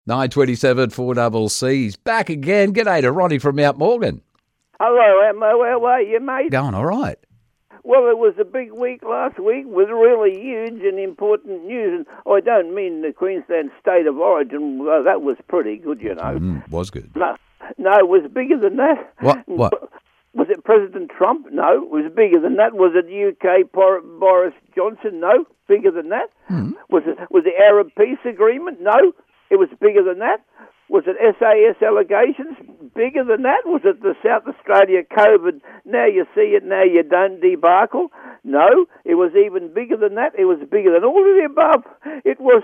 927 4CC's back again. G'day to Ronnie from Mount Morgan. Hello, Emma. How are you, mate? Going all right. Well, it was a big week last week with really huge and important news. And I don't mean the Queensland State of Origin. Well, that was pretty good, you know. Was good. No, it was bigger than that. What? Was it President Trump? No, it was bigger than that. Was it UK Boris Johnson? No, bigger than that. Was the Arab Peace Agreement? No, it was bigger than that. Was it SAS allegations? Bigger than that? Was it the South Australia COVID, now you see it, now you don't debacle? No, it was even bigger than that. It was bigger than all of the above. It was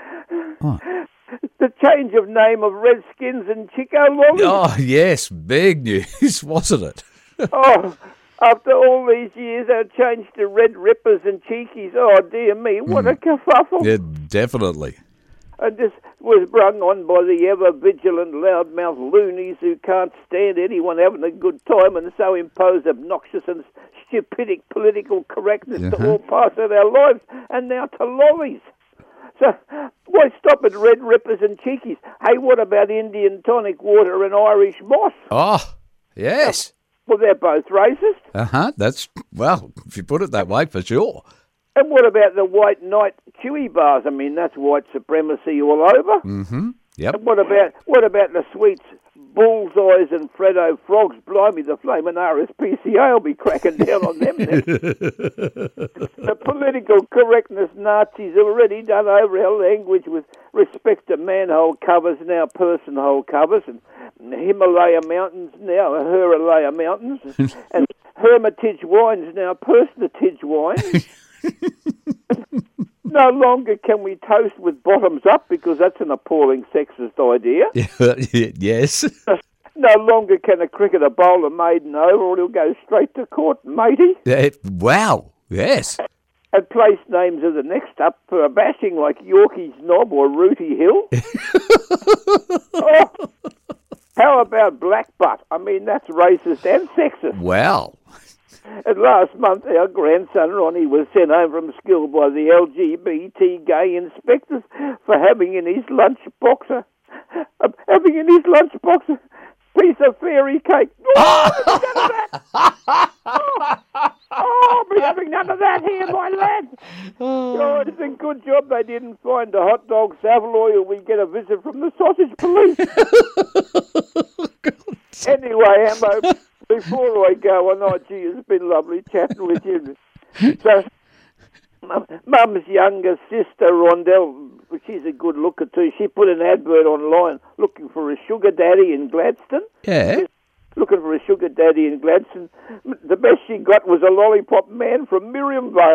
the change of name of Redskins and Chico Lollies. Oh, yes, big news, wasn't it? After all these years, they changed to Red Rippers and Cheekies. Oh, dear me, what a kerfuffle. Yeah, definitely. And this was brung on by the ever-vigilant loudmouth loonies who can't stand anyone having a good time and so impose obnoxious and stupidic political correctness to all parts of our lives, and now to lollies. So why stop at Red Rippers and Cheekies? Hey, what about Indian tonic water and Irish moss? Oh, yes. Well, they're both racist. That's, well, if you put it that way, for sure. And what about the white knight Chewy bars? I mean, that's white supremacy all over. Yep. And what about the sweets, Bullseyes and Freddo Frogs? Blimey, the flaming RSPCA will be cracking down on them next. The political correctness Nazis have already done over our language with respect to manhole covers, now personhole covers, and Himalaya Mountains, now Heralaya Mountains, and Hermitage wines, now personatage wines. No longer can we toast with bottoms up because that's an appalling sexist idea. Yes. No longer can a cricketer bowl a maiden over or he'll go straight to court, matey. Wow, yes. And place names are the next up for a bashing like Yorkie's Knob or Rooty Hill. How about Black Butt? I mean, that's racist and sexist. Wow. And last month, our grandson Ronnie was sent home from school by the LGBT gay inspectors for having in his lunchbox a piece of fairy cake. I'll be having none of that here, my lad. Oh, it's a good job they didn't find a hot dog Savoy or we get a visit from the sausage police. Anyway, Ambo, before I go, I know, gee, it's been lovely chatting with you. So, Mum's younger sister, Rondell, she's a good looker too. She put an advert online looking for a sugar daddy in Gladstone. Yeah. She's looking for a sugar daddy in Gladstone. The best she got was a lollipop man from Miriam Vale.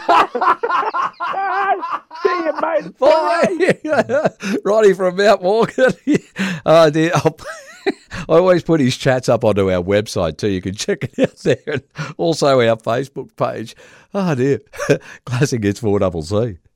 See you, mate. Bye. Ronnie from Mount Morgan. Oh, dear. I always put his chats up onto our website too. You can check it out there. And also our Facebook page. Oh, dear. Classic Hits 4CC.